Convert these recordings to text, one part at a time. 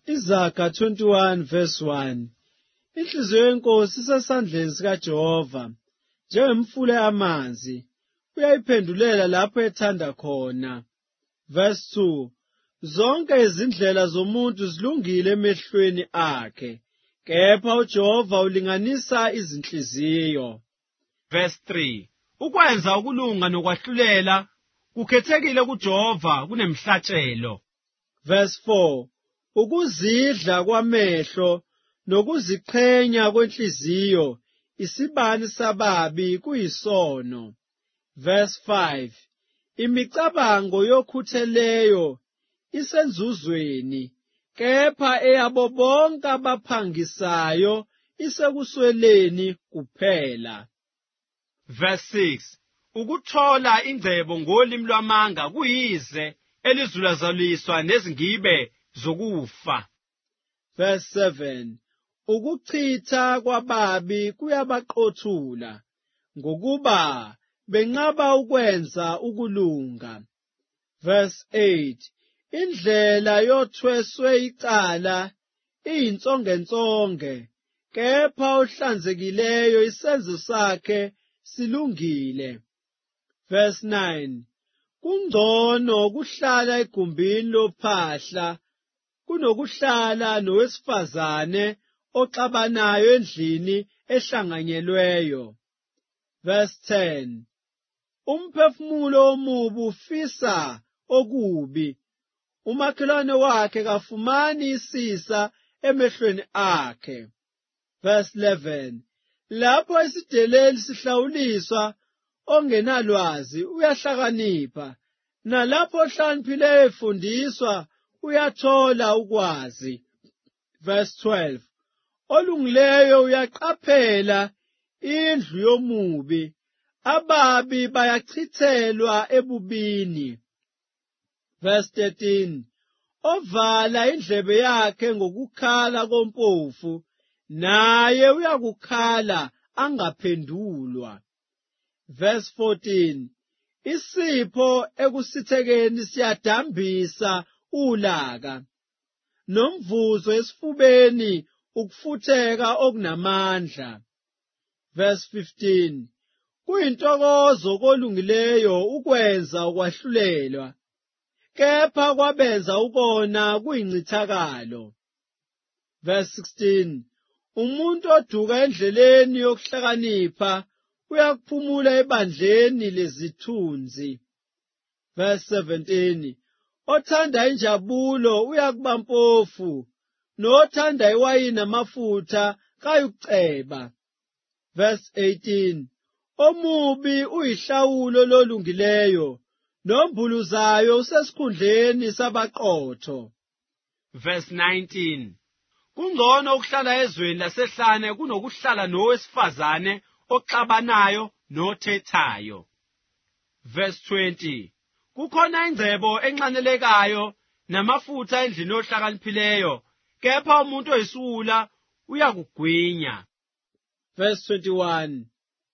Izaga 21 verse 1. Inhliziyo yenkosi isesandleni sikaJehova, njengemfula yamanzi, uyayiphendulela lapho ethanda khona. Verse 2. Zonke izindlela zomuntu zilungile emehlweni akhe, kepha uJehova ulinganisa izinhliziyo. Verse 3. Ukwenza ukulunga nokwahlulela kukhethekile kuJehova kunemhlatshelo. Verse 4. Ukuzidla kwamehlo nokuziqhenya kwenhliziyo isibani sababi kuyisono. Verse 5. Imicabango yokhutheleyo isenzuzweni, kepha eyabo bonke abaphangisayo isekusweleni kuphela. Verse 6. Ukuthola ingcebo ngolimi lwamanga kuyize elizulazaliswa nezingibe zokufa. Verse 7. Ukuchitha kwababi kuyabaqothula, ngokuba benqaba ukwenza ukulunga. Verse 8. Indlela yothweswe icala iyinsongensonge, kepha ohlanzekileyo isenzo sakhe silungile. Verse 9. Kungcono ukuhlala egumbini lophahla kunokuhlala nowesifazane oxabanayo endlini ehlanganyelweyo. Verse 10. Umphefumulo womubi ufisa okubi, umakhelwane wakhe kafumani isisa emehlweni akhe. Verse 11. Lapho isideleli sihlawuliswa ongenalwazi uyahlakanipha, nalapho ohlakaniphileyo efundiswa uyathola ukwazi. Verse 12. Olungileyo uyaqaphela indlu yomubi, ababi bayachithelwa ebubini. Verse 13. Ovala indlebe yakhe ngokukhala kompofu, naye uyakukhala angaphendulwa. Verse 14. Isipho ekusithekeni siyadambisa ulaka, nomvuzo esifubeni ukufutheka okunamandla. Verse 15. Kuyintokozo kolungileyo ukwenza ukwahlulelwa, kepha kwabenza ukona kuyincithakalo. Verse 16. Umuntu oduka endleleni yokuhlakanipha uyakuphumula ebandleni lezithunzi. Verse 17. Othanda injabulo uyakuba mpofu, nothanda iwayini namafutha kayukuceba. Verse 18. Omubi uyihlawulo lolungileyo, nombuluzayo usesikhundleni sabaqotho. Verse 19. Kungcono ukuhlala ezweni lasehlane kunokuhlala nowesifazane oxabanayo nothethayo. Verse 20. Kukhona ingcebo enqanelekayo namafutha endlini yohlakaniphileyo, kepha umuntu oyisiwula uyakugwinya. Verse 21.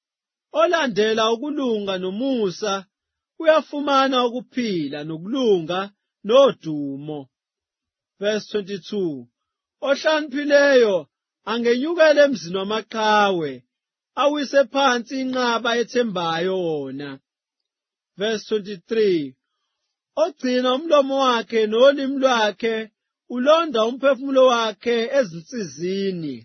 Olandela ukulunga nomusa uyafumana ukuphila nokulunga nodumo. Verse 22. Ohlakaniphileyo angenyukele emzini wamaqhawe, awise phansi inqaba ethembayo wona. Verse 23. Ogcina umlomo wakhe nolimi lwakhe ulonda umphefumulo wakhe ezinsizini.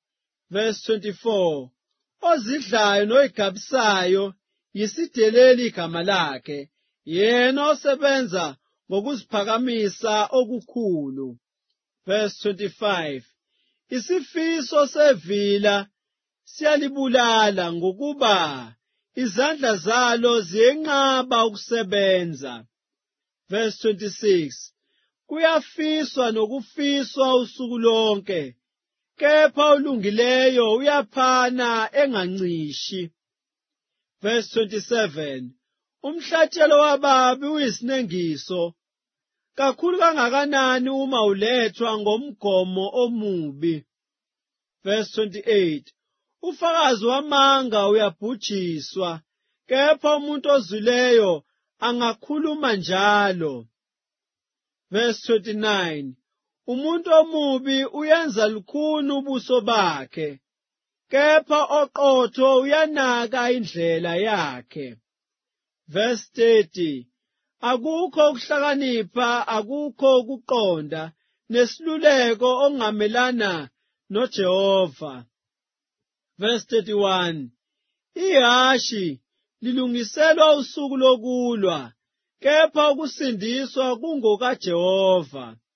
Verse 24. Ozidlayo noyigabisayo yisideleli igama lakhe, yena osebenza ngokuziphakamisa okukhulu. Verse 25. Isifiso sevila siyalibulala, ngokuba izandla zalo ziyenqaba ukusebenza. Verse 26. Kuyafiswa nokufiswa usuku lonke, kepha olungileyo uyaphana engancishi. Verse 27. Umhlatshelo wababi uyisinengiso, kakhulu kangakanani uma ulethwa ngomgomo omubi. Verse 28. Ufakazi wamanga uyabhujiswa, kepha umuntu ozwileyo angakhuluma njalo. Verse 29. Umuntu omubi uyenza lukhuni ubuso bakhe, kepha oqotho uyanaka indlela yakhe. Verse 30. Akukho ukuhlakanipha, akukho ukuqonda, nesiluleko okungamelana noJehova. Verse 31. Ihashi lilungiselwa usuku lokulwa, kepha ukusindiswa kungokaJehova.